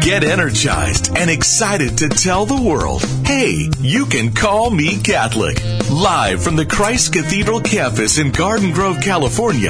Get energized and excited to tell the world, hey, you can call me Catholic. Live from the Christ Cathedral campus in Garden Grove, California,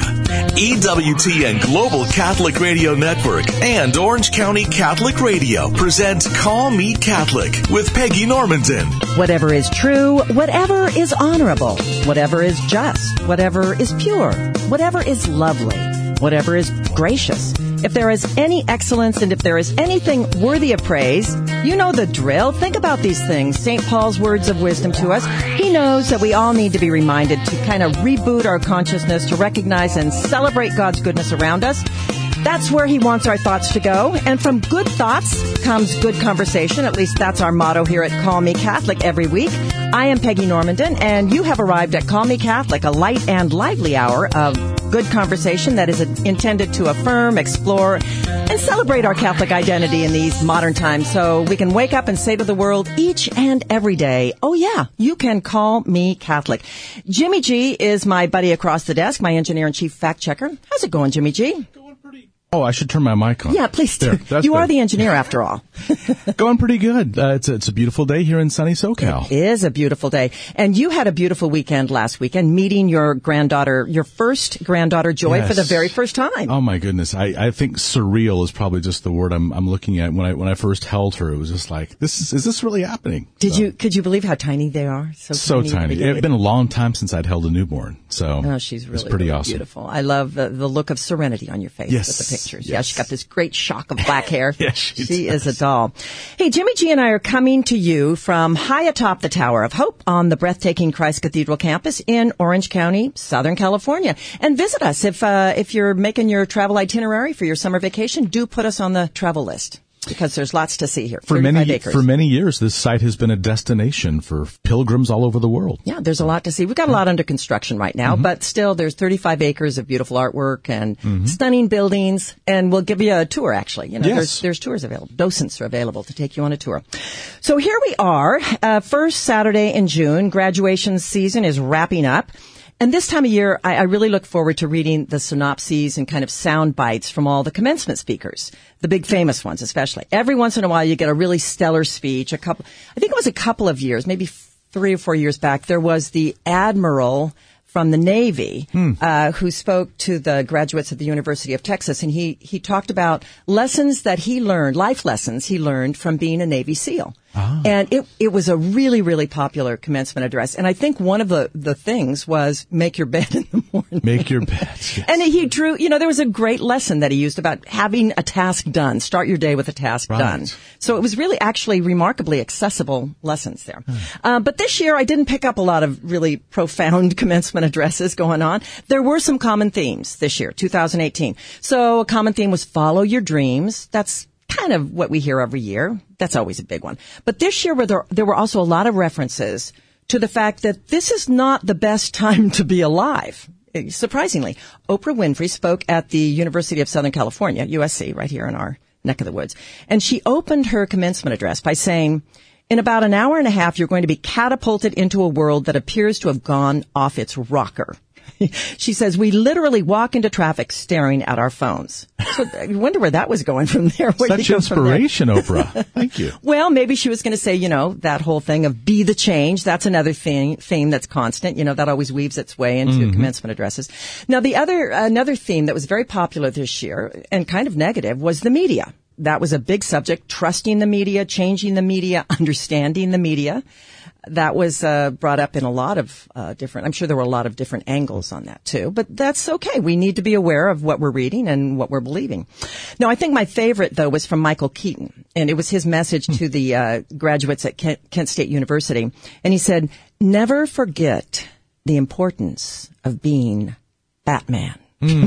EWTN Global Catholic Radio Network and Orange County Catholic Radio present Call Me Catholic with Peggy Normandin. Whatever is true, whatever is honorable, whatever is just, whatever is pure, whatever is lovely, whatever is gracious. If there is any excellence and if there is anything worthy of praise, you know the drill. Think about these things. St. Paul's words of wisdom to us. He knows that we all need to be reminded to kind of reboot our consciousness, to recognize and celebrate God's goodness around us. That's where he wants our thoughts to go. And from good thoughts comes good conversation. At least that's our motto here at Call Me Catholic every week. I am Peggy Normandin, and you have arrived at Call Me Catholic, a light and lively hour of good conversation that is intended to affirm, explore, and celebrate our Catholic identity in these modern times so we can wake up and say to the world each and every day, oh yeah, you can call me Catholic. Jimmy G is my buddy across the desk, my engineer and chief fact checker. How's it going, Jimmy G? Oh, I should turn my mic on. Yeah, please do. You are the engineer, after all. Going pretty good. It's a beautiful day here in sunny SoCal. It is a beautiful day. And you had a beautiful weekend last weekend, meeting your granddaughter, your first granddaughter, Joy, Yes. for the very first time. Oh, my goodness. I think surreal is probably just the word I'm looking at. When I first held her, it was just like, is this really happening? Could you believe how tiny they are? So tiny. It had been a long time since I'd held a newborn. So oh, she's really, it's pretty really awesome. Beautiful. I love the look of serenity on your face Yes. with the pictures. Yes. Yeah, she's got this great shock of black hair. Yes, she is a doll. Hey, Jimmy G and I are coming to you from high atop the Tower of Hope on the breathtaking Christ Cathedral campus in Orange County, Southern California. And visit us if you're making your travel itinerary for your summer vacation. Do put us on the travel list, because there's lots to see here. For many years, this site has been a destination for pilgrims all over the world. Yeah, there's a lot to see. We've got a lot under construction right now, but still there's 35 acres of beautiful artwork and stunning buildings. And we'll give you a tour, actually. You know, Yes. there's tours available. Docents are available to take you on a tour. So here we are, first Saturday in June. Graduation season is wrapping up. And this time of year, I really look forward to reading the synopses and kind of sound bites from all the commencement speakers, the big famous ones especially. Every once in a while, you get a really stellar speech. I think it was a couple of years, maybe 3 or 4 years back, there was the Admiral from the Navy who spoke to the graduates at the University of Texas, and he talked about lessons that he learned, life lessons he learned from being a Navy SEAL. Ah. And it was a really, really popular commencement address. And I think one of the things was make your bed in the morning. Make your bed. Yes. And he drew, there was a great lesson that he used about having a task done. Start your day with a task done. So it was really actually remarkably accessible lessons there. But this year I didn't pick up a lot of really profound commencement addresses going on. There were some common themes this year, 2018. So a common theme was follow your dreams. That's kind of what we hear every year. That's always a big one. But this year there were also a lot of references to the fact that this is not the best time to be alive. Surprisingly, Oprah Winfrey spoke at the University of Southern California, USC, right here in our neck of the woods. And she opened her commencement address by saying, in about an hour and a half, you're going to be catapulted into a world that appears to have gone off its rocker. She says, we literally walk into traffic staring at our phones. So I wonder where that was going from there. Such inspiration, Oprah. Thank you. Well, maybe she was going to say, that whole thing of be the change. That's another theme that's constant. That always weaves its way into commencement addresses. Now, another theme that was very popular this year and kind of negative was the media. That was a big subject, trusting the media, changing the media, understanding the media. That was brought up in a lot of I'm sure there were a lot of different angles on that too, but that's okay. We need to be aware of what we're reading and what we're believing. Now, I think my favorite, though, was from Michael Keaton, and it was his message to the graduates at Kent State University. And he said, never forget the importance of being Batman.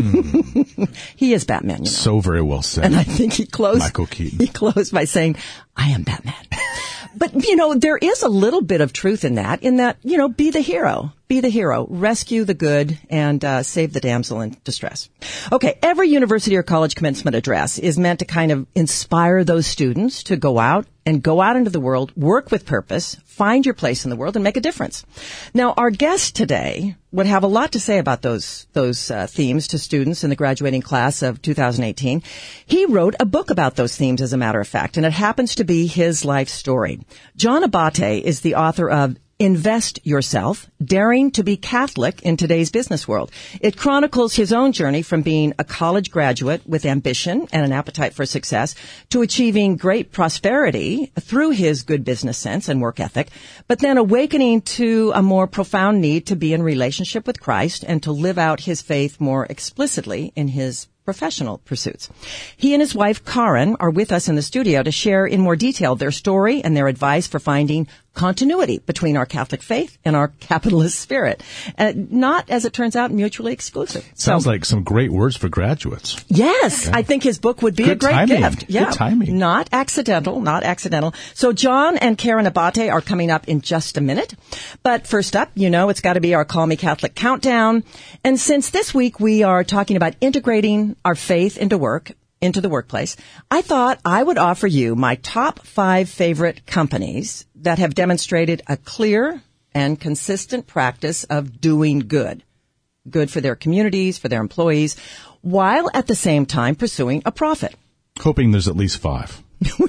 He is Batman, So very well said. And I think Michael Keaton. He closed by saying, I am Batman. But, there is a little bit of truth in that, be the hero. Be the hero, rescue the good, and save the damsel in distress. Okay, every university or college commencement address is meant to kind of inspire those students to go out into the world, work with purpose, find your place in the world, and make a difference. Now, our guest today would have a lot to say about those themes to students in the graduating class of 2018. He wrote a book about those themes, as a matter of fact, and it happens to be his life story. John Abate is the author of Invest Yourself, Daring to be Catholic in Today's Business World. It chronicles his own journey from being a college graduate with ambition and an appetite for success to achieving great prosperity through his good business sense and work ethic, but then awakening to a more profound need to be in relationship with Christ and to live out his faith more explicitly in his professional pursuits. He and his wife, Karen, are with us in the studio to share in more detail their story and their advice for finding continuity between our Catholic faith and our capitalist spirit. Not, as it turns out, mutually exclusive. Sounds like some great words for graduates. Yes, yeah. I think his book would be Good a great timing. gift. Yeah. Good timing. Not accidental. So John and Karen Abate are coming up in just a minute. But first up, it's got to be our Call Me Catholic countdown. And since this week we are talking about integrating our faith into the workplace, I thought I would offer you my top 5 favorite companies that have demonstrated a clear and consistent practice of doing good for their communities, for their employees, while at the same time pursuing a profit. Hoping there's at least 5.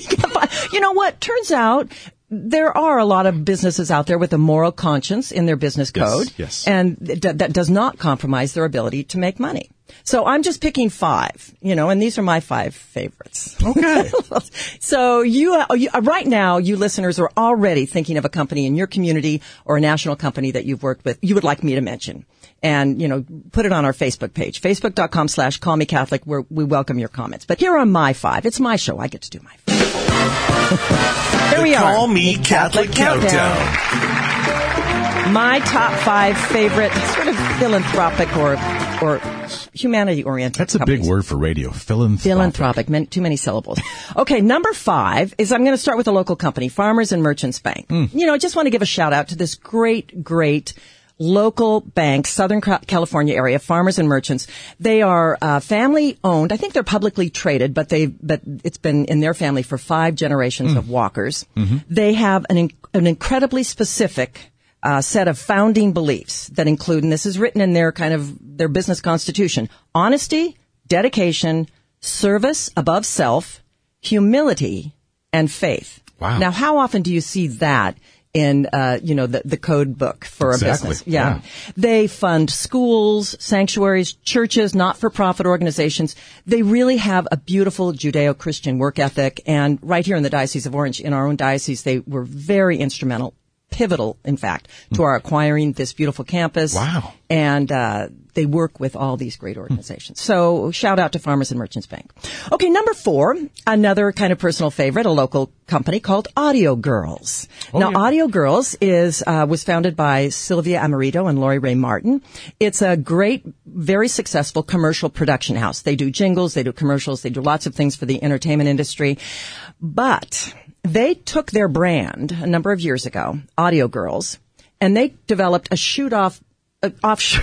You know what? Turns out there are a lot of businesses out there with a moral conscience in their business code. Yes. And that does not compromise their ability to make money. So I'm just picking 5, and these are my 5 favorites. Okay. So you right now, you listeners are already thinking of a company in your community or a national company that you've worked with you would like me to mention. And, put it on our Facebook page, facebook.com/callmecatholic, where we welcome your comments. But here are my 5. It's my show. I get to do my 5. Here we are. Call Me Catholic Countdown. My top 5 favorite sort of philanthropic or humanity-oriented That's a companies. big word for radio. Philanthropic. Too many syllables. Okay, number 5 is I'm going to start with a local company, Farmers and Merchants Bank. I just want to give a shout-out to this great local bank, Southern California area, Farmers and Merchants. They are family-owned. I think they're publicly traded, but it's been in their family for 5 generations of walkers. Mm-hmm. They have an incredibly specific set of founding beliefs that include, and this is written in their business constitution, honesty, dedication, service above self, humility, and faith. Wow. Now, how often do you see that in, the code book for a business? Yeah. They fund schools, sanctuaries, churches, not-for-profit organizations. They really have a beautiful Judeo-Christian work ethic. And right here in the Diocese of Orange, in our own diocese, they were very instrumental, pivotal, in fact, to our acquiring this beautiful campus. Wow. And they work with all these great organizations. So shout out to Farmers and Merchants Bank. Okay, number 4, another kind of personal favorite, a local company called Audio Girls. Audio Girls was founded by Sylvia Amarito and Lori Ray Martin. It's a great, very successful commercial production house. They do jingles, they do commercials, they do lots of things for the entertainment industry. But they took their brand a number of years ago, Audio Girls, and they developed an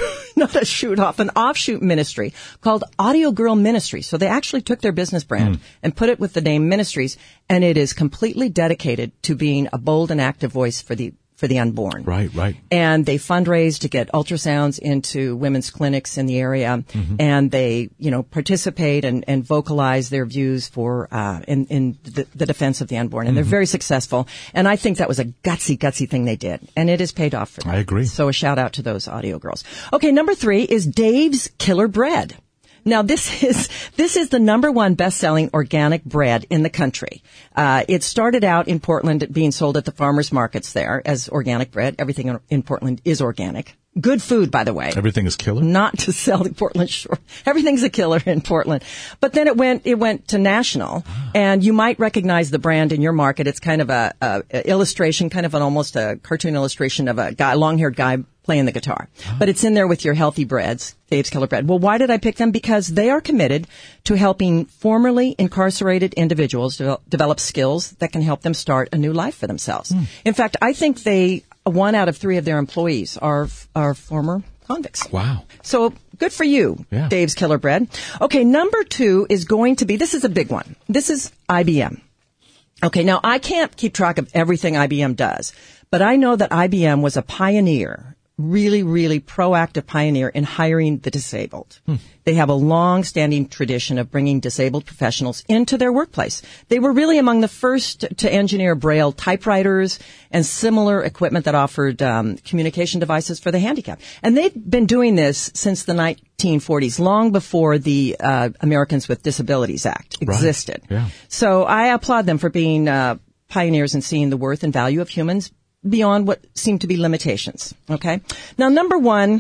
offshoot ministry called Audio Girl Ministry. So they actually took their business brand and put it with the name Ministries, and it is completely dedicated to being a bold and active voice for the unborn. Right. And they fundraise to get ultrasounds into women's clinics in the area, and they, participate and vocalize their views for in the defense of the unborn. And they're very successful. And I think that was a gutsy thing they did, and it has paid off for them. I agree. So a shout out to those Audio Girls. Okay, number 3 is Dave's Killer Bread. Now, this is the number 1 best-selling organic bread in the country. It started out in Portland being sold at the farmers markets there as organic bread. Everything in Portland is organic. Good food, by the way. Everything is killer? Not to sell in Portland, sure. Everything's a killer in Portland. But then it went to national, and you might recognize the brand in your market. It's kind of a illustration, kind of almost a cartoon illustration of a long-haired guy playing the guitar. But it's in there with your healthy breads, Dave's Killer Bread. Well, why did I pick them? Because they are committed to helping formerly incarcerated individuals develop skills that can help them start a new life for themselves. In fact, I think they 1 out of 3 of their employees are former convicts. Wow. So good for you, Yeah. Dave's Killer Bread. Okay, number 2 is going to be, this is a big one. This is IBM. Okay, now I can't keep track of everything IBM does, but I know that IBM was a pioneer, really, really proactive pioneer in hiring the disabled. They have a long-standing tradition of bringing disabled professionals into their workplace. They were really among the first to engineer Braille typewriters and similar equipment that offered communication devices for the handicapped. And they've been doing this since the 1940s, long before the Americans with Disabilities Act existed. Right. Yeah. So I applaud them for being pioneers in seeing the worth and value of humans beyond what seem to be limitations. Okay. Now, number 1,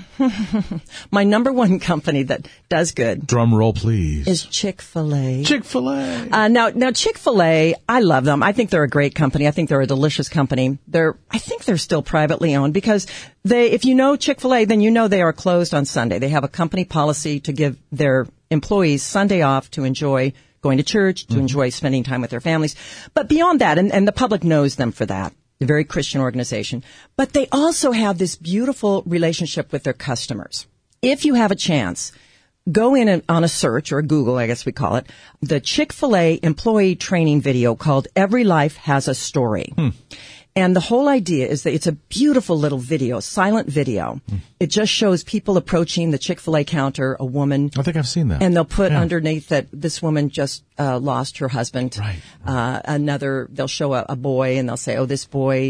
my number 1 company that does good. Drum roll, please. Is Chick-fil-A. Chick-fil-A. Now Chick-fil-A, I love them. I think they're a great company. I think they're a delicious company. I think they're still privately owned because if you know Chick-fil-A, then you know they are closed on Sunday. They have a company policy to give their employees Sunday off to enjoy going to church, to enjoy spending time with their families. But beyond that, and the public knows them for that. A very Christian organization, but they also have this beautiful relationship with their customers. If you have a chance, go in on a search, or a Google, I guess we call it, the Chick-fil-A employee training video called Every Life Has a Story. And the whole idea is that it's a beautiful little video, silent video. It just shows people approaching the Chick-fil-A counter, a woman. I think I've seen that. And they'll put underneath that this woman just lost her husband. Right. They'll show a boy and they'll say, oh, this boy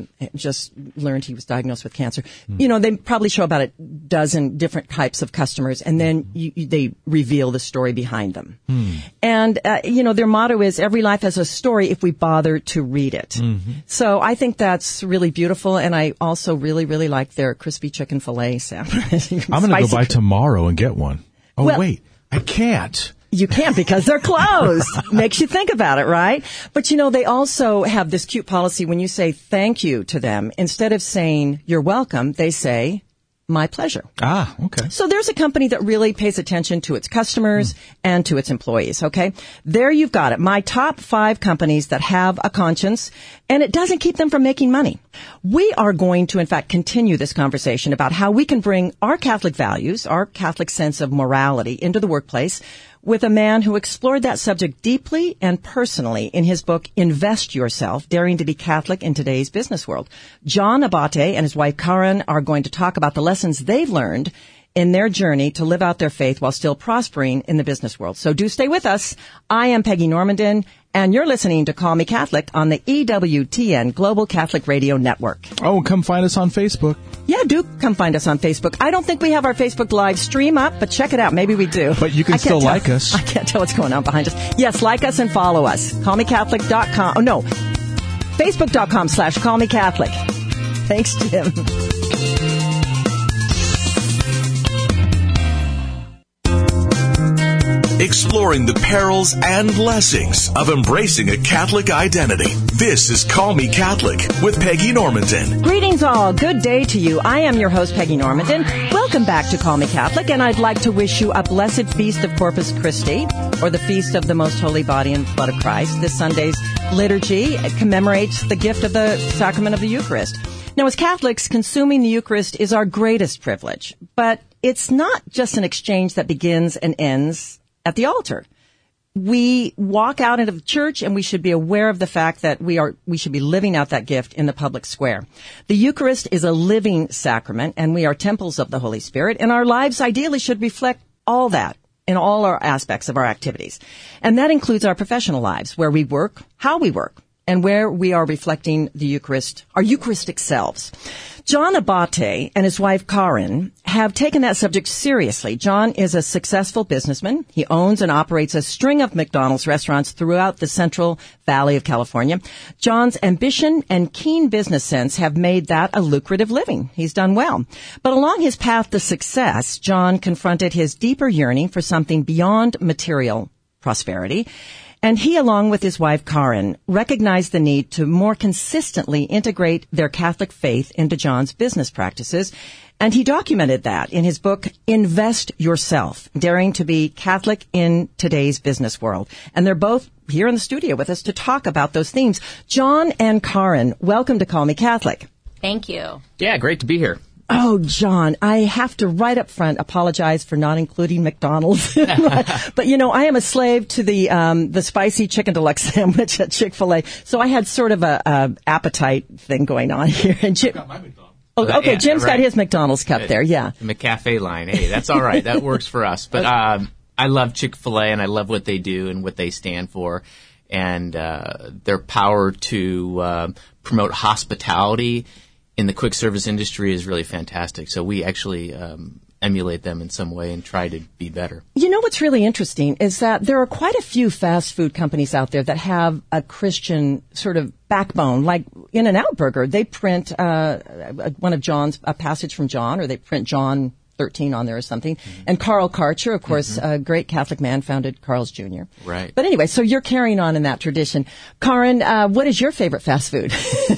just learned he was diagnosed with cancer. You know, they probably show about a dozen different types of customers, and then they reveal the story behind them. And, their motto is, every life has a story if we bother to read it. So I think that's really beautiful, and I also really, really like their crispy chicken filet sandwich. I'm going to go by tomorrow and get one. Oh, well, wait, I can't. You can't because they're closed. Makes you think about it, right? But they also have this cute policy when you say thank you to them, instead of saying you're welcome, they say my pleasure. Ah, okay. So there's a company that really pays attention to its customers and to its employees, okay? There you've got it. My top 5 companies that have a conscience, and it doesn't keep them from making money. We are going to, in fact, continue this conversation about how we can bring our Catholic values, our Catholic sense of morality into the workplace with a man who explored that subject deeply and personally in his book, Invest Yourself, Daring to be Catholic in Today's Business World. John Abate and his wife Karen are going to talk about the lessons they've learned in their journey to live out their faith while still prospering in the business world. So do stay with us. I am Peggy Normandin, and you're listening to Call Me Catholic on the EWTN Global Catholic Radio Network. Oh, come find us on Facebook. Yeah, do come find us on Facebook. I don't think we have our Facebook Live stream up, but check it out. Maybe we do. But you can still like us. I can't tell what's going on behind us. Yes, like us and follow us. CallMeCatholic.com. Oh, no. Facebook.com/CallMeCatholic. Thanks, Jim. Exploring the perils and blessings of embracing a Catholic identity. This is Call Me Catholic with Peggy Normandin. Greetings all. Good day to you. I am your host, Peggy Normandin. Welcome back to Call Me Catholic, and I'd like to wish you a blessed feast of Corpus Christi, or the Feast of the Most Holy Body and Blood of Christ. This Sunday's liturgy commemorates the gift of the sacrament of the Eucharist. Now, as Catholics, consuming the Eucharist is our greatest privilege, but it's not just an exchange that begins and ends at the altar. We walk out into the church, and we should be aware of the fact that we should be living out that gift in the public square. The Eucharist is a living sacrament, and we are temples of the Holy Spirit, and our lives ideally should reflect all that in all our aspects of our activities. And that includes our professional lives, where we work, how we work, and where we are reflecting the Eucharist, our Eucharistic selves. John Abate and his wife Karen have taken that subject seriously. John is a successful businessman. He owns and operates a string of McDonald's restaurants throughout the Central Valley of California. John's ambition and keen business sense have made that a lucrative living. He's done well. But along his path to success, John confronted his deeper yearning for something beyond material prosperity. And he, along with his wife, Karen, recognized the need to more consistently integrate their Catholic faith into John's business practices. And he documented that in his book, Invest Yourself, Daring to be Catholic in Today's Business World. And they're both here in the studio with us to talk about those themes. John and Karen, welcome to Call Me Catholic. Thank you. Yeah, great to be here. Oh, John, I have to right up front apologize for not including McDonald's. But I am a slave to the spicy chicken deluxe sandwich at Chick-fil-A. So I had sort of a appetite thing going on here. And Jim, okay, Jim's got his McDonald's cup there. Yeah, the McCafe line. Hey, that's all right. That works for us. But I love Chick-fil-A, and I love what they do and what they stand for, and their power to promote hospitality in the quick service industry is really fantastic. So we actually emulate them in some way and try to be better. You know what's really interesting is that there are quite a few fast food companies out there that have a Christian sort of backbone, like In-N-Out Burger. They print one of John's, a passage from John, or they print John 13 on there or something. Mm-hmm. And Carl Karcher, of course, a great Catholic man, founded Carl's Jr. Right. But anyway, so you're carrying on in that tradition. Karen, what is your favorite fast food?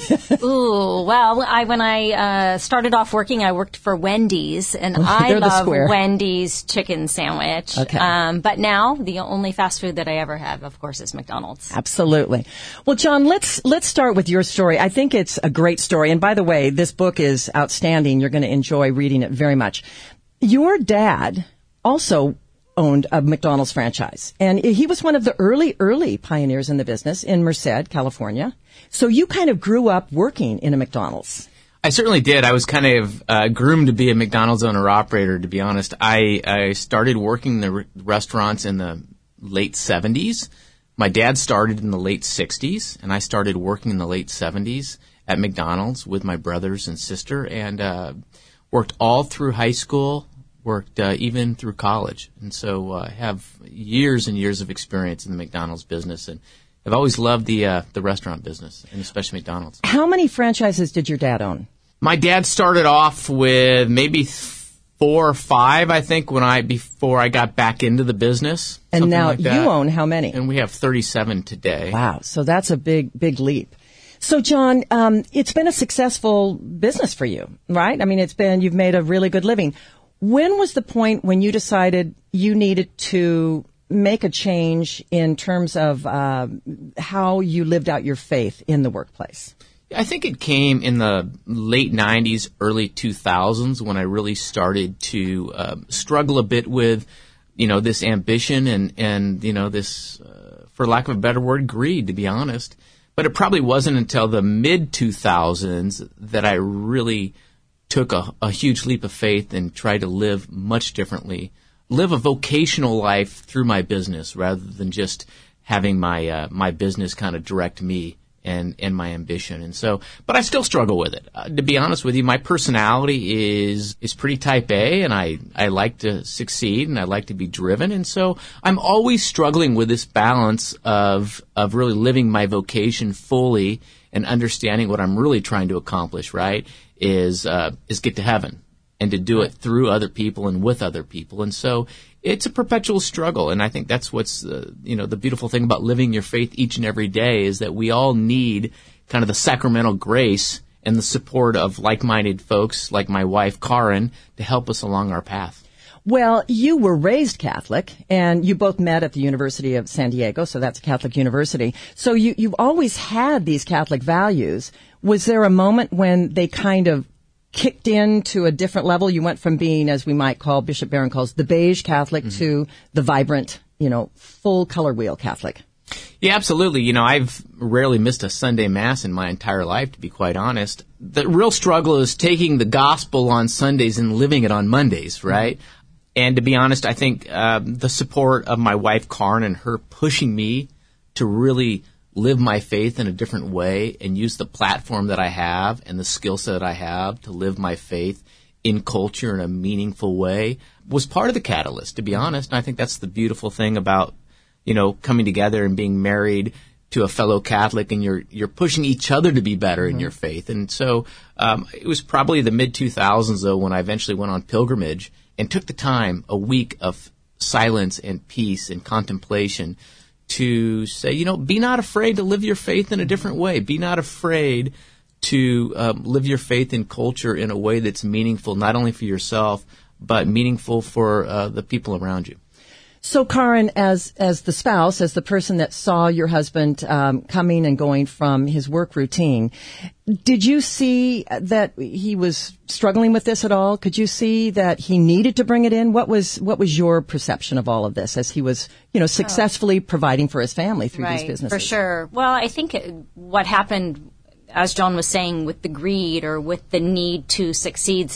Ooh, well, when I started off working, I worked for Wendy's, and I love Wendy's chicken sandwich. Okay. But now, the only fast food that I ever have, of course, is McDonald's. Absolutely. Well, John, let's start with your story. I think it's a great story. And by the way, this book is outstanding. You're going to enjoy reading it very much. Your dad also owned a McDonald's franchise, and he was one of the early pioneers in the business in Merced, California. So you kind of grew up working in a McDonald's. I certainly did. I was kind of groomed to be a McDonald's owner-operator, to be honest. I started working in the restaurants in the late 70s. My dad started in the late 60s, and I started working in the late 70s at McDonald's with my brothers and sister, and worked all through high school, worked even through college. And so I have years and years of experience in the McDonald's business, and I've always loved the restaurant business, and especially McDonald's. How many franchises did your dad own? My dad started off with maybe 4 or 5, I think, before I got back into the business. And now like you own how many? And we have 37 today. Wow, so that's a big leap. So, John, it's been a successful business for you, right? I mean, you've made a really good living. When was the point when you decided you needed to make a change in terms of how you lived out your faith in the workplace? I think it came in the late 90s, early 2000s when I really started to struggle a bit with, this ambition and this, for lack of a better word, greed, to be honest. But it probably wasn't until the mid-2000s that I really took a huge leap of faith and tried to live much differently, live a vocational life through my business rather than just having my business kind of direct me and my ambition. And so, but I still struggle with it. To be honest with you, my personality is pretty type A, and I like to succeed and I like to be driven. And so I'm always struggling with this balance of really living my vocation fully and understanding what I'm really trying to accomplish, right, is get to heaven and to do it through other people and with other people. And so it's a perpetual struggle, and I think that's what's the beautiful thing about living your faith each and every day is that we all need kind of the sacramental grace and the support of like-minded folks like my wife, Karen, to help us along our path. Well, you were raised Catholic, and you both met at the University of San Diego, so that's a Catholic university. So you've always had these Catholic values. Was there a moment when they kind of kicked in to a different level? You went from being, as we might call, Bishop Barron calls, the beige Catholic to the vibrant, full color wheel Catholic. Yeah, absolutely. I've rarely missed a Sunday Mass in my entire life, to be quite honest. The real struggle is taking the gospel on Sundays and living it on Mondays, right? And to be honest, I think the support of my wife, Karen, and her pushing me to really live my faith in a different way and use the platform that I have and the skill set that I have to live my faith in culture in a meaningful way was part of the catalyst, to be honest. And I think that's the beautiful thing about, coming together and being married to a fellow Catholic, and you're pushing each other to be better in your faith. And so it was probably the mid-2000s, though, when I eventually went on pilgrimage and took the time, a week of silence and peace and contemplation, to say, be not afraid to live your faith in a different way. Be not afraid to live your faith in culture in a way that's meaningful, not only for yourself, but meaningful for the people around you. So, Karen, as the spouse, as the person that saw your husband coming and going from his work routine, did you see that he was struggling with this at all? Could you see that he needed to bring it in? What was your perception of all of this as he was, successfully providing for his family through these businesses? For sure. Well, I think what happened, as John was saying, with the greed or with the need to succeed,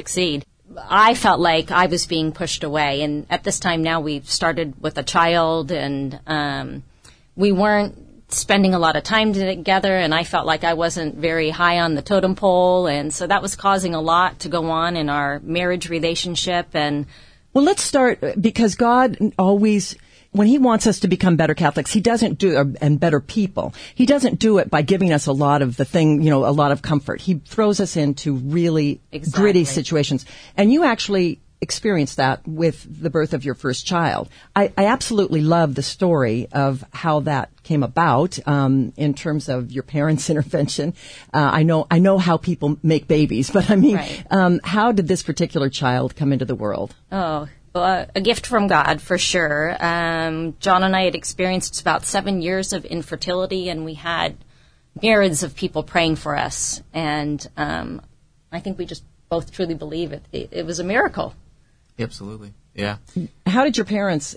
I felt like I was being pushed away. And at this time now, we've started with a child, and we weren't spending a lot of time together, and I felt like I wasn't very high on the totem pole. And so that was causing a lot to go on in our marriage relationship. And well, let's start, because God always, when he wants us to become better Catholics, he doesn't do, and better people, he doesn't do it by giving us a lot of a lot of comfort. He throws us into really gritty situations. And you actually experienced that with the birth of your first child. I absolutely love the story of how that came about, in terms of your parents' intervention. I know how people make babies, but I mean, how did this particular child come into the world? Oh, a gift from God, for sure. John and I had experienced about 7 years of infertility, and we had myriads of people praying for us. And I think we just both truly believe it was a miracle. Absolutely, yeah. How did your parents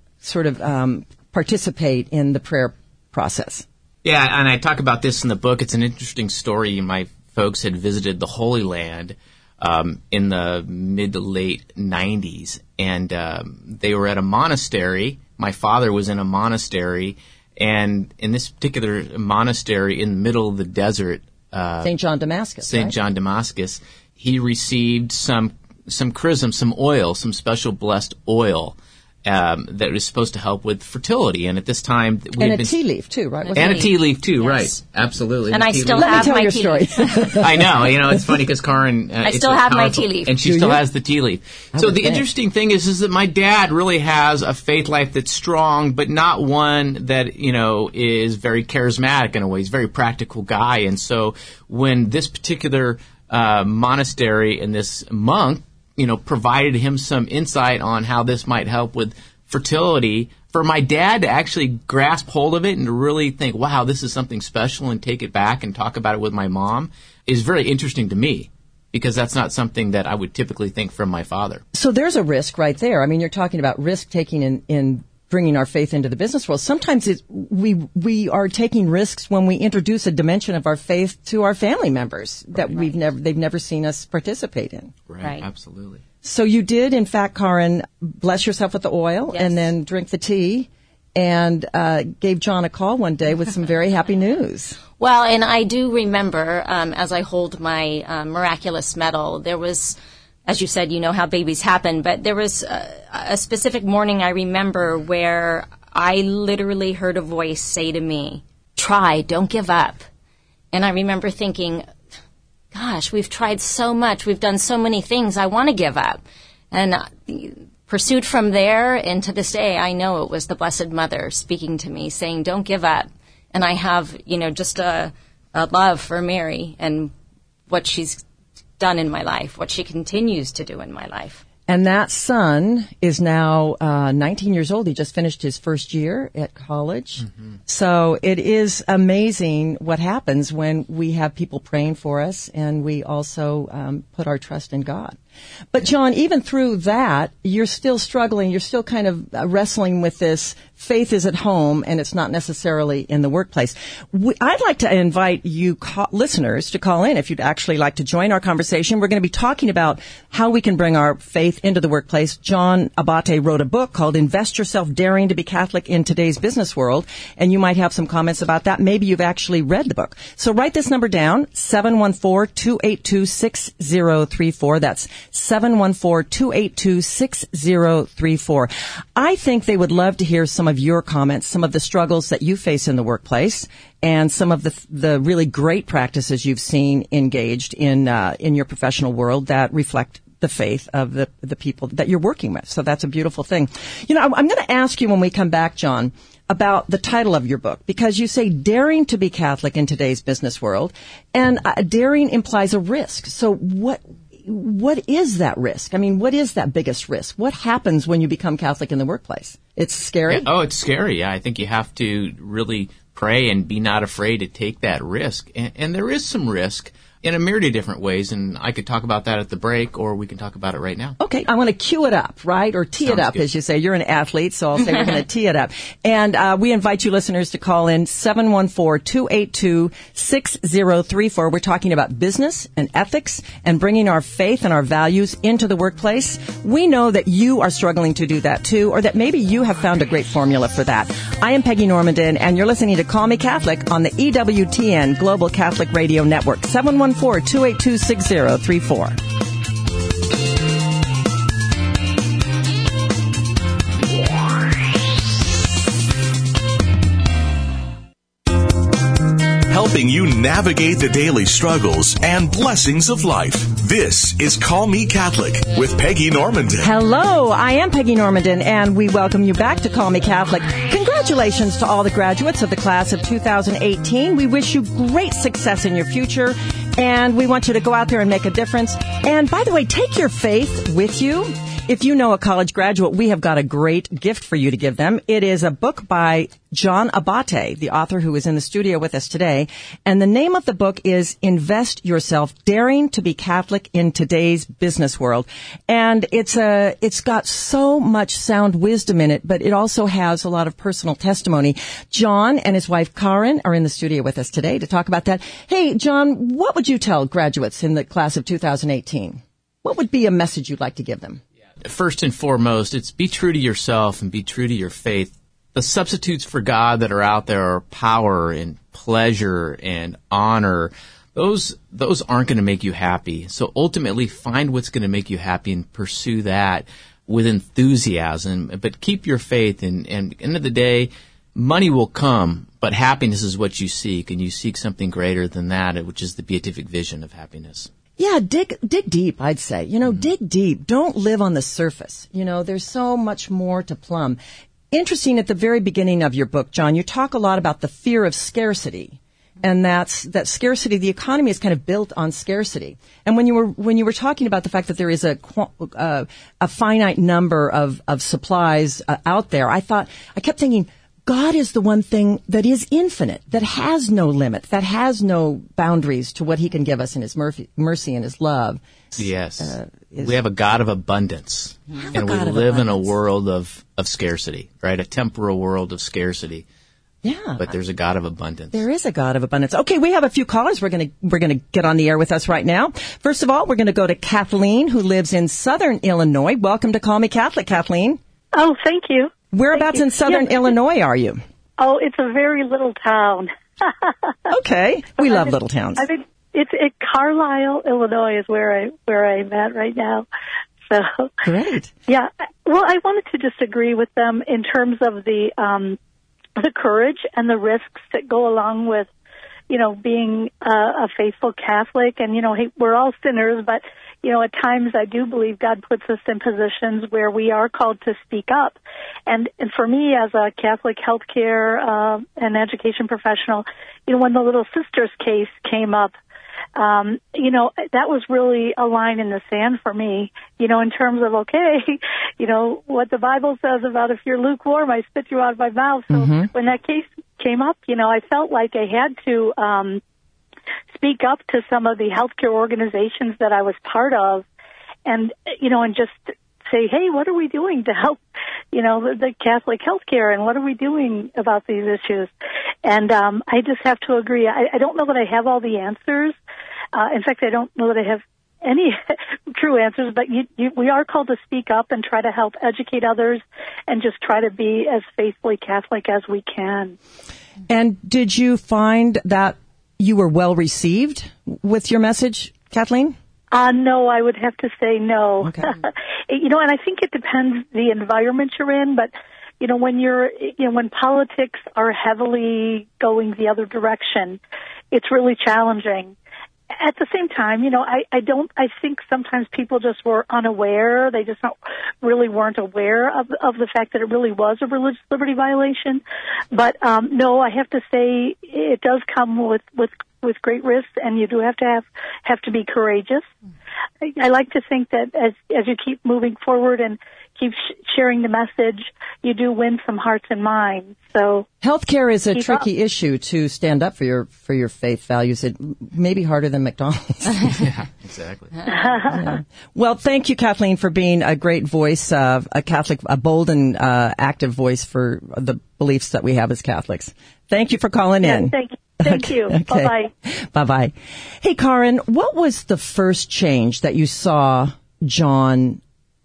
participate in the prayer process? Yeah, and I talk about this in the book. It's an interesting story. My folks had visited the Holy Land in the mid to late 90s, and they were at a monastery. My father was in a monastery, and in this particular monastery in the middle of the desert, St. John Damascus. St. John Damascus, he received some chrism, some oil, some special blessed oil that was supposed to help with fertility. And at this time, a tea leaf too, right? And a tea leaf too, yes. Right? Absolutely. And I still have my tea leaf. I know. It's funny because Karen, I still have my tea leaf, and she still has the tea leaf. So the interesting thing is that my dad really has a faith life that's strong, but not one that is very charismatic in a way. He's a very practical guy, and so when this particular monastery and this monk, provided him some insight on how this might help with fertility, for my dad to actually grasp hold of it and to really think, wow, this is something special, and take it back and talk about it with my mom is very interesting to me, because that's not something that I would typically think from my father. So there's a risk right there. I mean, you're talking about risk taking in bringing our faith into the business world. Sometimes we are taking risks when we introduce a dimension of our faith to our family members that they've never seen us participate in. Right. Absolutely. So you did, in fact, Karen, bless yourself with the oil, yes, and then drink the tea, and gave John a call one day with some very happy news. Well, and I do remember, as I hold my miraculous medal, there was, as you said, how babies happen, but there was a specific morning I remember where I literally heard a voice say to me, "Try, don't give up." And I remember thinking, gosh, we've tried so much, we've done so many things, I want to give up. And pursued from there, and to this day, I know it was the Blessed Mother speaking to me, saying, don't give up. And I have, just a love for Mary and what she's done in my life, what she continues to do in my life. And that son is now 19 years old. He just finished his first year at college. Mm-hmm. So it is amazing what happens when we have people praying for us, and we also put our trust in God. But John, even through that, you're still struggling. You're still kind of wrestling with this. Faith is at home, and it's not necessarily in the workplace. I'd like to invite you listeners to call in if you'd actually like to join our conversation. We're going to be talking about how we can bring our faith into the workplace. John Abate wrote a book called Invest Yourself, Daring to be Catholic in Today's Business World, and you might have some comments about that. Maybe you've actually read the book. So write this number down, 714-282-6034. That's 714-282-6034. I think they would love to hear some of your comments, some of the struggles that you face in the workplace, and some of the really great practices you've seen engaged in your professional world that reflect the faith of the people that you're working with. So that's a beautiful thing. I'm going to ask you when we come back, John, about the title of your book, because you say daring to be Catholic in today's business world, and daring implies a risk. So what what is that risk? I mean, what is that biggest risk? What happens when you become Catholic in the workplace? It's scary? Oh, it's scary. Yeah, I think you have to really pray and be not afraid to take that risk. And there is some risk in a myriad of different ways, and I could talk about that at the break, or we can talk about it right now. Okay, I want to cue it up, right? Or tee it up, as you say. You're an athlete, so I'll say we're going to tee it up. And we invite you listeners to call in 714-282-6034. We're talking about business and ethics and bringing our faith and our values into the workplace. We know that you are struggling to do that too, or that maybe you have found a great formula for that. I am Peggy Normandin, and you're listening to Call Me Catholic on the EWTN Global Catholic Radio Network. 714-282-6034. Helping you navigate the daily struggles and blessings of life. This is Call Me Catholic with Peggy Normandin. Hello, I am Peggy Normandin, and we welcome you back to Call Me Catholic. Congratulations to all the graduates of the class of 2018. We wish you great success in your future, and we want you to go out there and make a difference. And by the way, take your faith with you. If you know a college graduate, we have got a great gift for you to give them. It is a book by John Abate, the author who is in the studio with us today. And the name of the book is Invest Yourself, Daring to be Catholic in Today's Business World. And it's got so much sound wisdom in it, but it also has a lot of personal testimony. John and his wife Karen are in the studio with us today to talk about that. Hey, John, what would you tell graduates in the class of 2018? What would be a message you'd like to give them? First and foremost, it's be true to yourself and be true to your faith. The substitutes for God that are out there are power and pleasure and honor. Those aren't going to make you happy. So ultimately, find what's going to make you happy and pursue that with enthusiasm. But keep your faith. And at the end of the day, money will come, but happiness is what you seek. And you seek something greater than that, which is the beatific vision of happiness. Yeah, dig deep, I'd say. Dig deep. Don't live on the surface. There's so much more to plumb. Interesting, at the very beginning of your book, John, you talk a lot about the fear of scarcity. And that scarcity, the economy is kind of built on scarcity. And when you were talking about the fact that there is a finite number of supplies out there, I kept thinking, God is the one thing that is infinite, that has no limit, that has no boundaries to what he can give us in his mercy and his love. Yes. We have a God of abundance. And we live in a world of scarcity, right? A temporal world of scarcity. Yeah. But there's a God of abundance. There is a God of abundance. Okay, we have a few callers we're going to get on the air with us right now. First of all, we're going to go to Kathleen, who lives in Southern Illinois. Welcome to Call Me Catholic, Kathleen. Oh, thank you. Whereabouts in Southern Illinois are you? Oh, it's a very little town. Okay. We love little towns. I think it's Carlisle, Illinois is where I'm at right now. So great. Yeah. Well, I wanted to just agree with them in terms of the courage and the risks that go along with, being a faithful Catholic. And, hey, we're all sinners, but at times I do believe God puts us in positions where we are called to speak up. And for me, as a Catholic healthcare and education professional, when the Little Sisters case came up, that was really a line in the sand for me, in terms of, okay, what the Bible says about if you're lukewarm, I spit you out of my mouth. So when that case came up, I felt like I had to speak up to some of the healthcare organizations that I was part of and just say, hey, what are we doing to help, the Catholic healthcare, and what are we doing about these issues? And I just have to agree. I don't know that I have all the answers. In fact, I don't know that I have any true answers, but we are called to speak up and try to help educate others and just try to be as faithfully Catholic as we can. And did you find that you were well received with your message, Kathleen? No, I would have to say no. Okay. And I think it depends the environment you're in, but when politics are heavily going the other direction, it's really challenging. At the same time, I think sometimes people just were unaware. They just weren't aware of the fact that it really was a religious liberty violation. But no, I have to say it does come with with great risks, and you do have to be courageous. I like to think that as you keep moving forward and keep sharing the message, you do win some hearts and minds. So healthcare is a tricky issue to stand up for your faith values. It may be harder than McDonald's. Yeah, exactly. Yeah. Well, thank you, Kathleen, for being a great voice, a bold and active voice for the beliefs that we have as Catholics. Thank you for calling in. Thank you. Okay. Bye-bye. Bye-bye. Hey, Karen, what was the first change that you saw John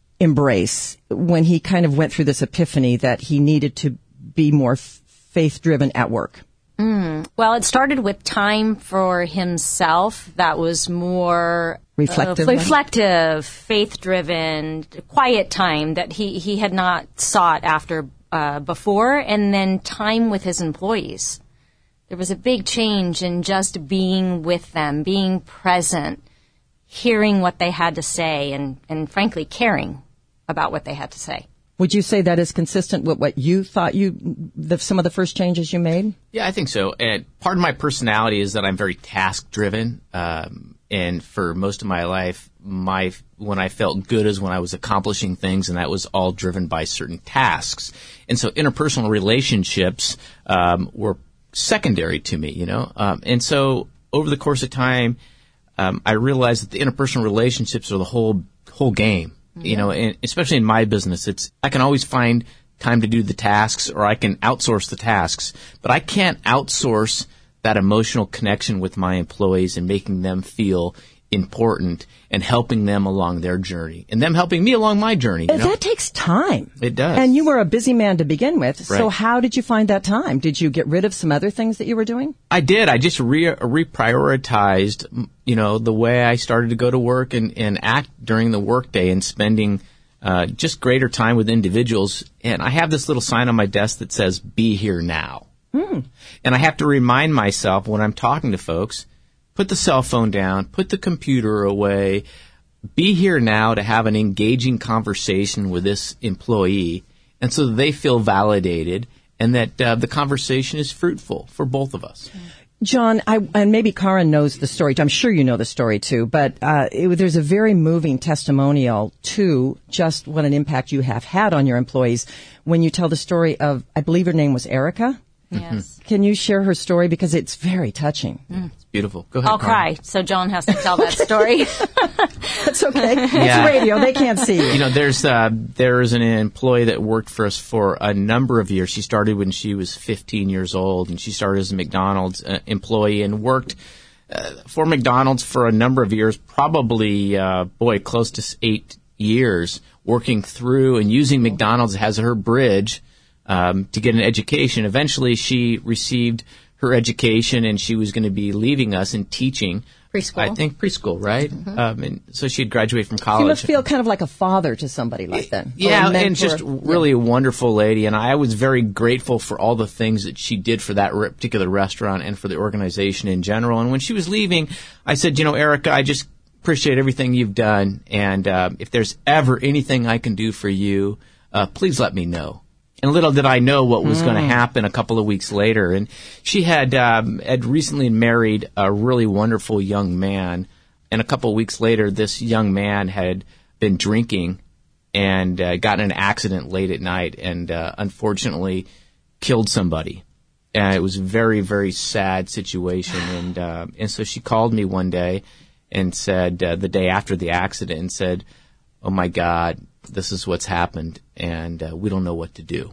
embrace when he kind of went through this epiphany that he needed to be more faith-driven at work? Well, it started with time for himself that was more reflective, faith-driven, quiet time that he had not sought after before, and then time with his employees. There was a big change in just being with them, being present, hearing what they had to say, and frankly, caring about what they had to say. Would you say that is consistent with what you thought some of the first changes you made? Yeah, I think so. And part of my personality is that I'm very task-driven. And for most of my life, when I felt good is when I was accomplishing things, and that was all driven by certain tasks. And so interpersonal relationships were secondary to me, and so over the course of time, I realized that the interpersonal relationships are the whole game, and especially in my business, I can always find time to do the tasks, or I can outsource the tasks, but I can't outsource that emotional connection with my employees and making them feel important and helping them along their journey and them helping me along my journey. That takes time. It does. And you were a busy man to begin with. Right. So how did you find that time? Did you get rid of some other things that you were doing? I did. I just reprioritized, the way I started to go to work and act during the workday and spending just greater time with individuals. And I have this little sign on my desk that says, "Be here now." And I have to remind myself when I'm talking to folks, put the cell phone down, put the computer away, be here now to have an engaging conversation with this employee, and so that they feel validated and that the conversation is fruitful for both of us. John, and maybe Karen knows the story. I'm sure you know the story too, but there's a very moving testimonial to just what an impact you have had on your employees when you tell the story of, I believe her name was Erica. Yes. Can you share her story? Because it's very touching. It's beautiful. Go ahead, I'll Karen. cry, so John has to tell that story. That's okay. Yeah. It's radio. They can't see you. There's an employee that worked for us for a number of years. She started when she was 15 years old, and she started as a McDonald's employee and worked for McDonald's for a number of years, probably, close to 8 years, working through and using McDonald's as her bridge to get an education. Eventually, she received her education, and she was going to be leaving us and teaching. Preschool. I think preschool, right? Mm-hmm. And so she'd graduate from college. You must feel kind of like a father to somebody like that. Yeah, and just really a wonderful lady. And I was very grateful for all the things that she did for that particular restaurant and for the organization in general. And when she was leaving, I said, Erica, I just appreciate everything you've done. And if there's ever anything I can do for you, please let me know. And little did I know what was going to happen a couple of weeks later. And she had recently married a really wonderful young man. And a couple of weeks later, this young man had been drinking and got in an accident late at night and unfortunately killed somebody. And it was a very, very sad situation. And so she called me one day and said, the day after the accident, and said, "Oh my God, this is what's happened, and we don't know what to do."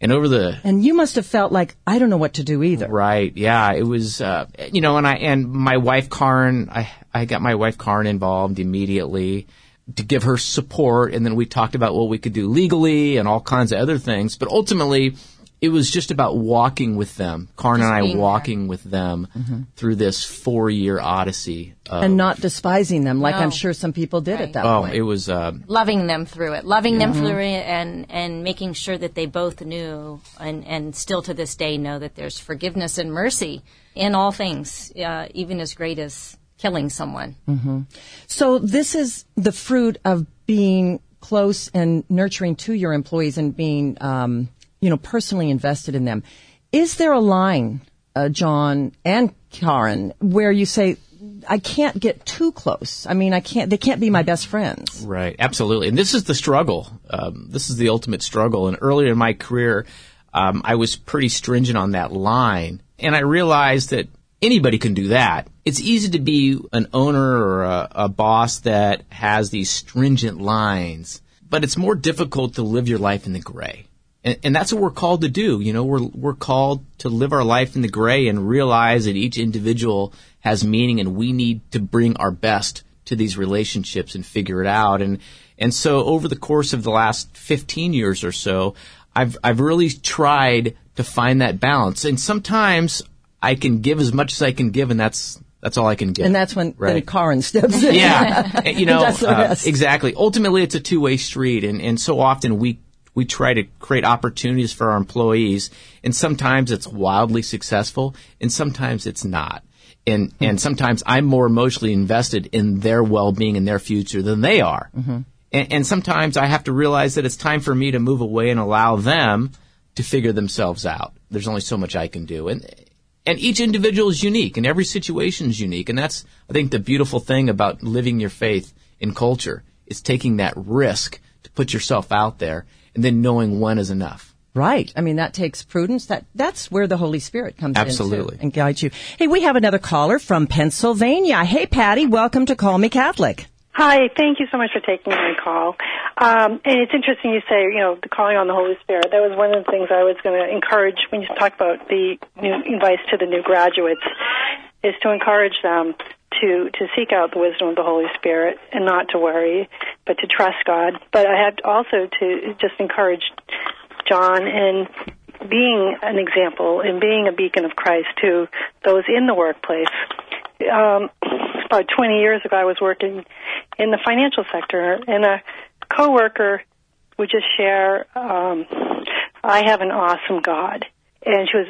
And you must have felt like, I don't know what to do either. Right. Yeah. It was, and my wife, Karen, I got my wife, Karen, involved immediately to give her support. And then we talked about what we could do legally and all kinds of other things. But ultimately, it was just about walking with them, Karen and I walking with them through this 4-year odyssey. And not despising them like I'm sure some people did at that point. Oh, it was... loving them through it, and making sure that they both knew and still to this day know that there's forgiveness and mercy in all things, even as great as killing someone. Mm-hmm. So this is the fruit of being close and nurturing to your employees and being... personally invested in them. Is there a line, John and Karen, where you say, I can't get too close. I mean, they can't be my best friends. Right, absolutely. And this is the struggle. This is the ultimate struggle. And earlier in my career, I was pretty stringent on that line. And I realized that anybody can do that. It's easy to be an owner or a boss that has these stringent lines, but it's more difficult to live your life in the gray. And that's what we're called to do. You know, we're called to live our life in the gray and realize that each individual has meaning, and we need to bring our best to these relationships and figure it out. And so over the course of the last 15 years or so, I've really tried to find that balance. And sometimes I can give as much as I can give, and that's all I can give. And that's when right. Karen steps in. Yeah, you know, That's the rest. exactly. Ultimately, it's a two-way street, and so often we try to create opportunities for our employees, and sometimes it's wildly successful, and sometimes it's not. And sometimes I'm more emotionally invested in their well-being and their future than they are. Mm-hmm. And sometimes I have to realize that it's time for me to move away and allow them to figure themselves out. There's only so much I can do. And each individual is unique, and every situation is unique. And that's, I think, the beautiful thing about living your faith in culture is taking that risk to put yourself out there and then knowing when is enough. Right. I mean, that takes prudence. That's where the Holy Spirit comes Absolutely. in and guides you. Hey, we have another caller from Pennsylvania. Hey, Patty, welcome to Call Me Catholic. Hi, thank you so much for taking my call. And it's interesting you say, you know, the calling on the Holy Spirit. That was one of the things I was going to encourage when you talk about the new advice to the new graduates, is to encourage them to seek out the wisdom of the Holy Spirit and not to worry, but to trust God. But I had also to just encourage John in being an example and being a beacon of Christ to those in the workplace. About 20 years ago, I was working in the financial sector, and a coworker would just share, I have an awesome God. And she was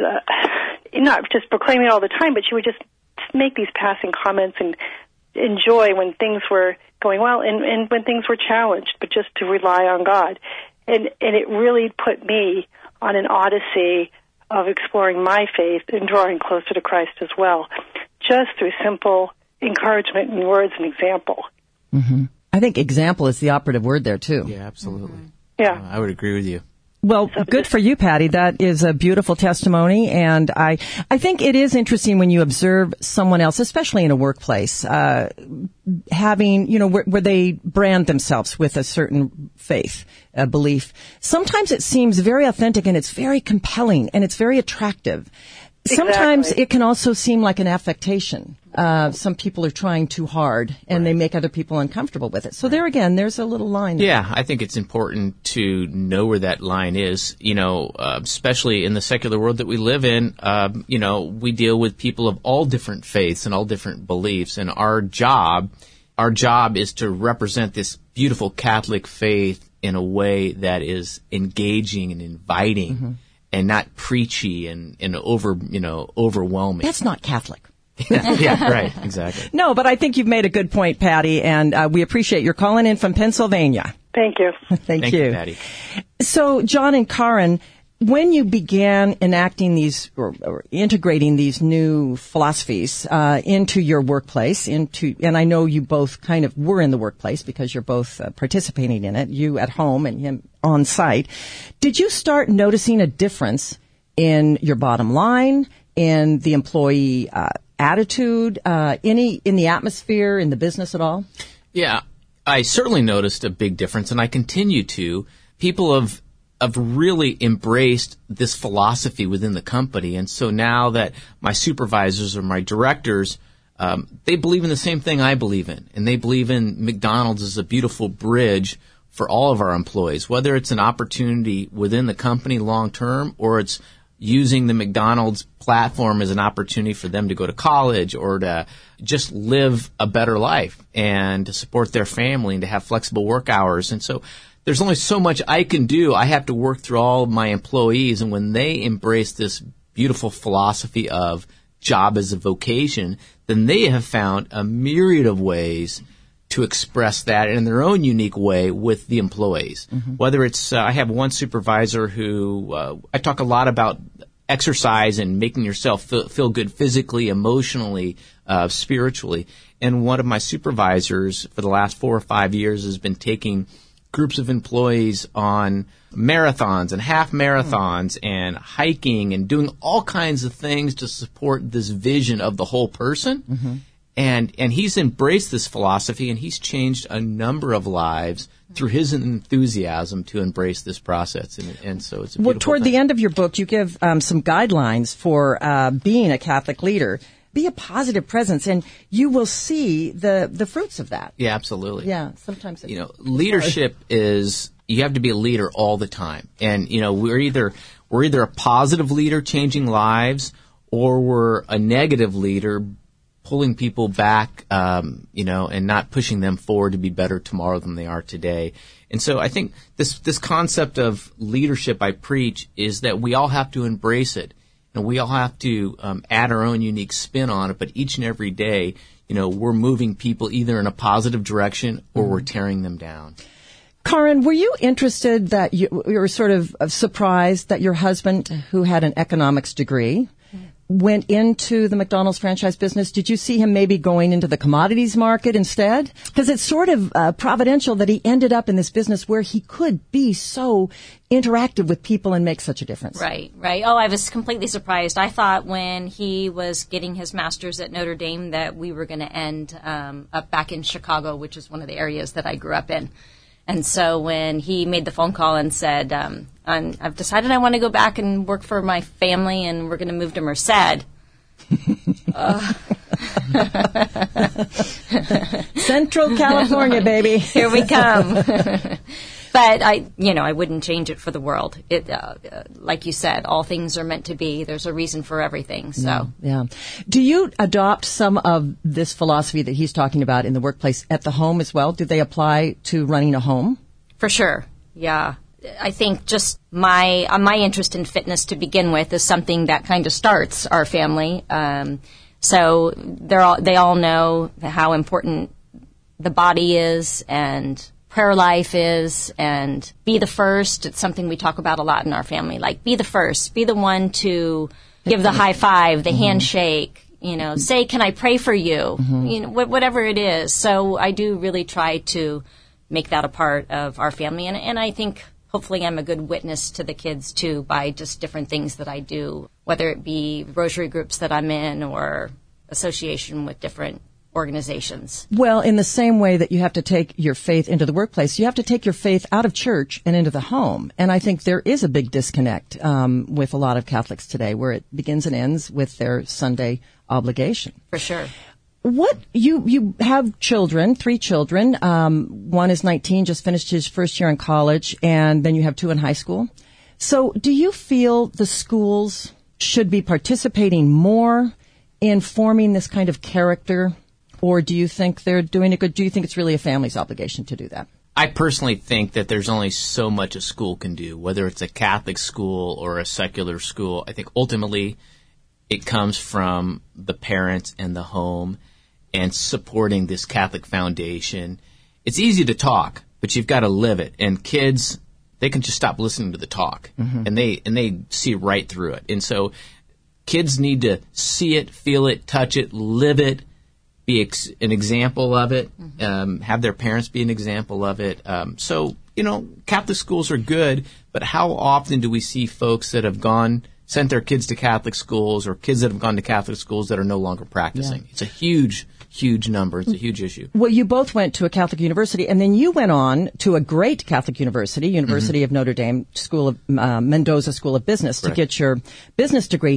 not just proclaiming it all the time, but she would just make these passing comments and enjoy when things were going well and when things were challenged, but just to rely on God. And it really put me on an odyssey of exploring my faith and drawing closer to Christ as well, just through simple encouragement and words and example. Mm-hmm. I think example is the operative word there, too. Yeah, absolutely. Yeah. I would agree with you. Well, good for you, Patty. That is a beautiful testimony, and I think it is interesting when you observe someone else, especially in a workplace, having, you know, where they brand themselves with a certain faith, belief. Sometimes it seems very authentic, and it's very compelling, and it's very attractive. Sometimes it can also seem like an affectation. Some people are trying too hard, and they make other people uncomfortable with it. So there again, there's a little line there. Yeah, I think it's important to know where that line is, you know, especially in the secular world that we live in. You know, we deal with people of all different faiths and all different beliefs, and our job is to represent this beautiful Catholic faith in a way that is engaging and inviting. Mm-hmm. And not preachy and overwhelming. That's not Catholic. Yeah, right, exactly. No, but I think you've made a good point, Patty, and we appreciate your calling in from Pennsylvania. Thank you. Thank you, Patty. So, John and Karen, when you began enacting these or integrating these new philosophies into your workplace, and I know you both kind of were in the workplace because you're both participating in it, you at home and him on site, did you start noticing a difference in your bottom line, in the employee attitude, in the atmosphere, in the business at all? Yeah, I certainly noticed a big difference, and I continue to. People have really embraced this philosophy within the company. And so now that my supervisors or my directors, they believe in the same thing I believe in. And they believe in McDonald's as a beautiful bridge for all of our employees, whether it's an opportunity within the company long term or it's using the McDonald's platform as an opportunity for them to go to college or to just live a better life and to support their family and to have flexible work hours. And so there's only so much I can do. I have to work through all of my employees. And when they embrace this beautiful philosophy of job as a vocation, then they have found a myriad of ways to express that in their own unique way with the employees. Mm-hmm. Whether it's, I have one supervisor who, I talk a lot about exercise and making yourself feel good physically, emotionally, spiritually. And one of my supervisors for the last 4 or 5 years has been taking groups of employees on marathons and half marathons and hiking and doing all kinds of things to support this vision of the whole person. Mm-hmm. And he's embraced this philosophy, and he's changed a number of lives through his enthusiasm to embrace this process. And so it's a beautiful toward thing. the end of your book, you give some guidelines for being a Catholic leader. Be a positive presence, and you will see the fruits of that. Yeah, absolutely. Yeah, sometimes leadership is, you have to be a leader all the time. And, we're either a positive leader changing lives, or we're a negative leader pulling people back, and not pushing them forward to be better tomorrow than they are today. And so I think this concept of leadership I preach is that we all have to embrace it. And we all have to add our own unique spin on it, but each and every day, we're moving people either in a positive direction or we're tearing them down. Karin, were you interested that you were sort of surprised that your husband, who had an economics degree, went into the McDonald's franchise business? Did you see him maybe going into the commodities market instead? Because it's sort of providential that he ended up in this business where he could be so interactive with people and make such a difference. Right. Oh, I was completely surprised. I thought when he was getting his master's at Notre Dame that we were going to end up back in Chicago, which is one of the areas that I grew up in. And so when he made the phone call and said, I've decided I want to go back and work for my family and we're going to move to Merced. Central California, baby. Here we come. But I wouldn't change it for the world. It, like you said, all things are meant to be. There's a reason for everything. So, yeah. Do you adopt some of this philosophy that he's talking about in the workplace at the home as well? Do they apply to running a home? For sure. Yeah. I think just my interest in fitness to begin with is something that kind of starts our family. So they all know how important the body is and prayer life is, and be the first. It's something we talk about a lot in our family. Like, be the first, be the one to give the high five, the handshake. Say, "Can I pray for you?" Whatever it is. So I do really try to make that a part of our family, and I think hopefully I'm a good witness to the kids too by just different things that I do, whether it be Rosary groups that I'm in or association with different organizations. Well, in the same way that you have to take your faith into the workplace, you have to take your faith out of church and into the home. And I think there is a big disconnect with a lot of Catholics today, where it begins and ends with their Sunday obligation. For sure. What you have children, 3 children. One is 19, just finished his first year in college, and then you have 2 in high school. So do you feel the schools should be participating more in forming this kind of character? Or do you think they're doing it good? Do you think it's really a family's obligation to do that? I personally think that there's only so much a school can do, whether it's a Catholic school or a secular school. I think ultimately it comes from the parents and the home and supporting this Catholic foundation. It's easy to talk, but you've got to live it. And kids, they can just stop listening to the talk, and they see right through it. And so kids need to see it, feel it, touch it, live it, be an example of it, have their parents be an example of it. So, Catholic schools are good, but how often do we see folks that have sent their kids to Catholic schools, or kids that have gone to Catholic schools that are no longer practicing? Yeah. It's a huge number. It's a huge issue. Well, you both went to a Catholic university, and then you went on to a great Catholic university, University of Notre Dame, Mendoza School of Business, to get your business degree.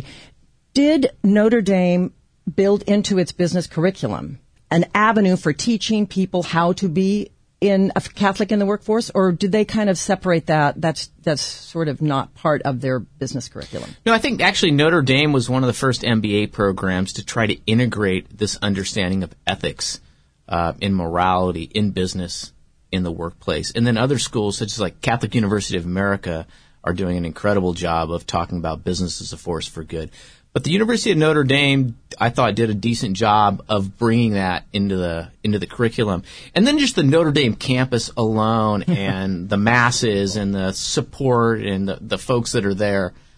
Did Notre Dame build into its business curriculum an avenue for teaching people how to be a Catholic in the workforce, or did they kind of separate that? That's sort of not part of their business curriculum. No, I think actually Notre Dame was one of the first MBA programs to try to integrate this understanding of ethics in morality, in business, in the workplace. And then other schools, such as like Catholic University of America, are doing an incredible job of talking about business as a force for good. But the University of Notre Dame, I thought, did a decent job of bringing that into the curriculum. And then just the Notre Dame campus alone and the masses and the support and the folks that are there,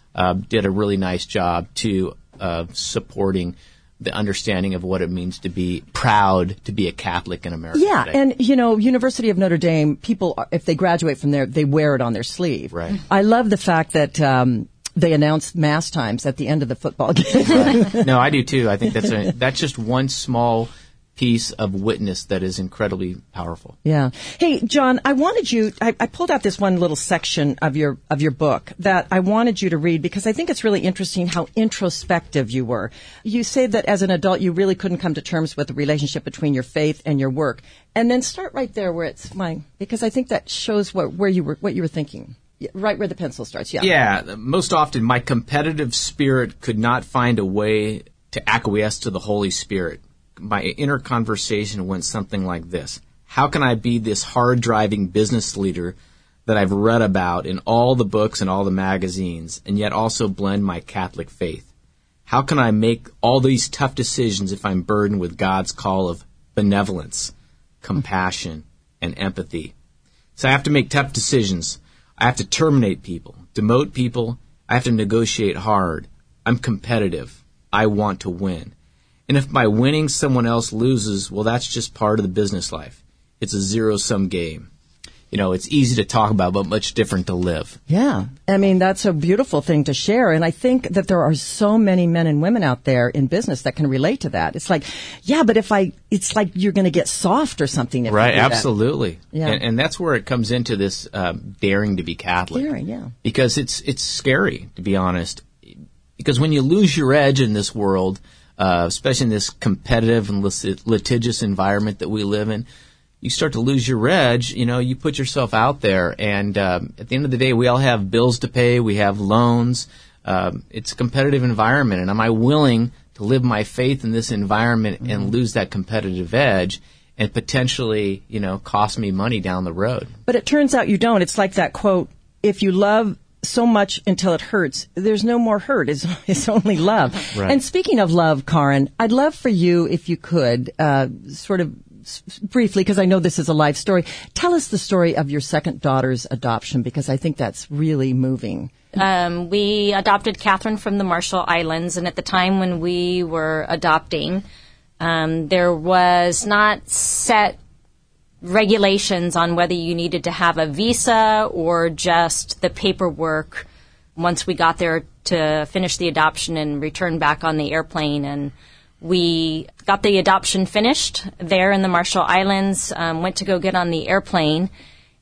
did a really nice job to supporting the understanding of what it means to be proud to be a Catholic in America Yeah, today. and, University of Notre Dame, people, if they graduate from there, they wear it on their sleeve. Right. I love the fact that they announce Mass times at the end of the football game. Right. No, I do too. I think that's just one small piece of witness that is incredibly powerful. Yeah. Hey, John, I wanted you, I pulled out this one little section of your book that I wanted you to read because I think it's really interesting how introspective you were. You say that as an adult, you really couldn't come to terms with the relationship between your faith and your work. And then start right there where it's mine, because I think that shows what you were thinking. Right where the pencil starts, yeah. Yeah, most often my competitive spirit could not find a way to acquiesce to the Holy Spirit. My inner conversation went something like this. How can I be this hard-driving business leader that I've read about in all the books and all the magazines, and yet also blend my Catholic faith? How can I make all these tough decisions if I'm burdened with God's call of benevolence, compassion, and empathy? So I have to make tough decisions. I have to terminate people, demote people. I have to negotiate hard. I'm competitive. I want to win. And if by winning someone else loses, well, that's just part of the business life. It's a zero-sum game. It's easy to talk about, but much different to live. Yeah. I mean, that's a beautiful thing to share. And I think that there are so many men and women out there in business that can relate to that. It's like, yeah, but it's like you're going to get soft or something. If Right, you do that. absolutely. Yeah. And that's where it comes into this daring to be Catholic. Daring, yeah. Because it's scary, to be honest. Because when you lose your edge in this world, especially in this competitive and litigious environment that we live in, you start to lose your edge. You put yourself out there, and at the end of the day, we all have bills to pay. We have loans. It's a competitive environment, and am I willing to live my faith in this environment and lose that competitive edge and potentially, cost me money down the road? But it turns out you don't. It's like that quote, if you love so much until it hurts, there's no more hurt. It's only love. Right. And speaking of love, Karin, I'd love for you, if you could, sort of briefly, because I know this is a life story, tell us the story of your second daughter's adoption, because I think that's really moving. We adopted Catherine from the Marshall Islands, and at the time when we were adopting, there was not set regulations on whether you needed to have a visa or just the paperwork once we got there to finish the adoption and return back on the airplane. And we got the adoption finished there in the Marshall Islands, went to go get on the airplane,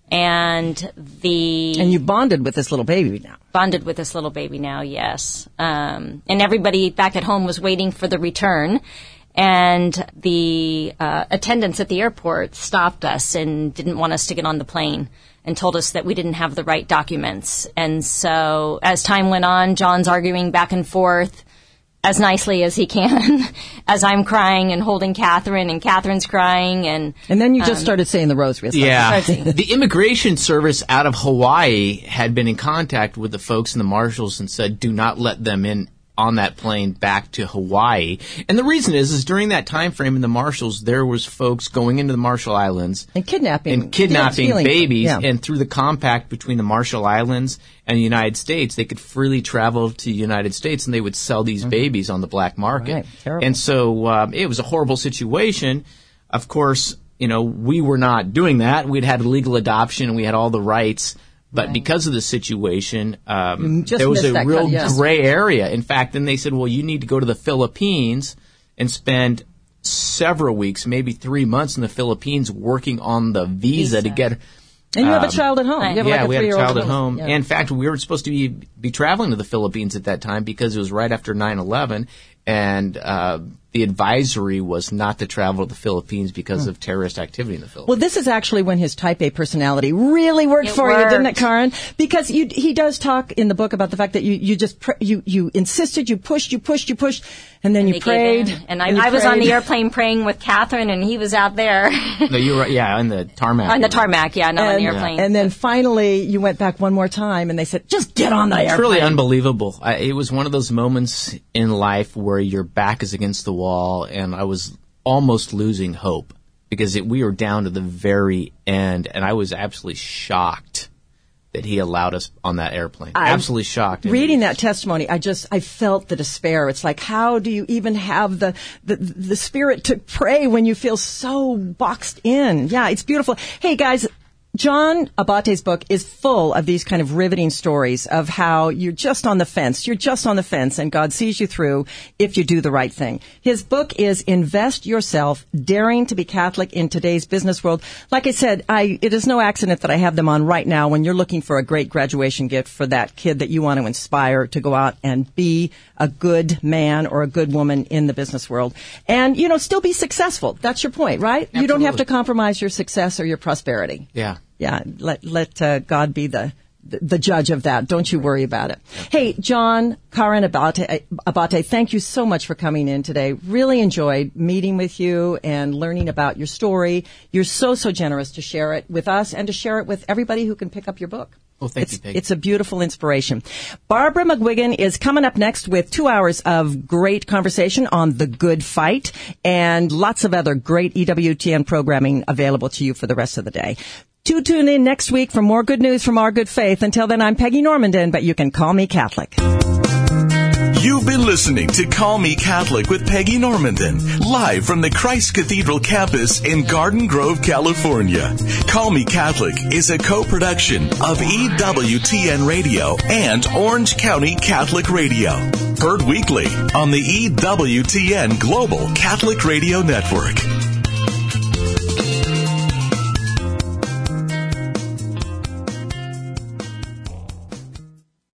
and you bonded with this little baby now. Bonded with this little baby now, yes. And everybody back at home was waiting for the return. And the attendants at the airport stopped us and didn't want us to get on the plane and told us that we didn't have the right documents. And so as time went on, John's arguing back and forth as nicely as he can as I'm crying and holding Catherine, and Catherine's crying. And then you just started saying the rosary. Yeah. The Immigration Service out of Hawaii had been in contact with the folks in the Marshalls and said, do not let them in on that plane back to Hawaii. And the reason is during that time frame in the Marshalls, there was folks going into the Marshall Islands and kidnapping babies. Yeah. And through the compact between the Marshall Islands and the United States, they could freely travel to the United States, and they would sell these babies on the black market. Right. Terrible. And so it was a horrible situation. Of course, we were not doing that. We'd had legal adoption, and we had all the rights. But because of the situation, there was a real gray area. In fact, then they said, well, you need to go to the Philippines and spend several weeks, maybe 3 months in the Philippines working on the visa. To get. And you have a child at home. Right. You have we had a child at home. Yeah. And in fact, we were supposed to be traveling to the Philippines at that time because it was right after 9/11. And the advisory was not to travel to the Philippines because of terrorist activity in the Philippines. Well, this is actually when his type A personality really worked for you, didn't it, Karin? Because he does talk in the book about the fact that you insisted, you pushed, and then you prayed. And I was on the airplane praying with Catherine, and he was out there. No, you were, on the tarmac. On the tarmac, not on the airplane. And then finally, you went back one more time, and they said, just get on the airplane. It's really unbelievable. It was one of those moments in life where your back is against the wall, and I was almost losing hope because we were down to the very end, and I was absolutely shocked that he allowed us on that airplane. Absolutely shocked. Reading that testimony, I felt the despair. It's like, how do you even have the spirit to pray when you feel so boxed in? Yeah, it's beautiful. Hey, guys, John Abate's book is full of these kind of riveting stories of how you're just on the fence. You're just on the fence, and God sees you through if you do the right thing. His book is Invest Yourself, Daring to be Catholic in Today's Business World. Like I said, it is no accident that I have them on right now when you're looking for a great graduation gift for that kid that you want to inspire to go out and be a good man or a good woman in the business world. And, still be successful. That's your point, right? Absolutely. You don't have to compromise your success or your prosperity. Yeah. Yeah, let God be the judge of that. Don't you worry about it. Hey, John, Karen Abate, thank you so much for coming in today. Really enjoyed meeting with you and learning about your story. You're so generous to share it with us and to share it with everybody who can pick up your book. Well, thank you, Peggy. It's a beautiful inspiration. Barbara McGuigan is coming up next with 2 hours of great conversation on the good fight and lots of other great EWTN programming available to you for the rest of the day. Tune in next week for more good news from Our Good Faith. Until then, I'm Peggy Normandin, but you can call me Catholic. You've been listening to Call Me Catholic with Peggy Normandin, live from the Christ Cathedral campus in Garden Grove, California. Call Me Catholic is a co-production of EWTN Radio and Orange County Catholic Radio. Heard weekly on the EWTN Global Catholic Radio Network.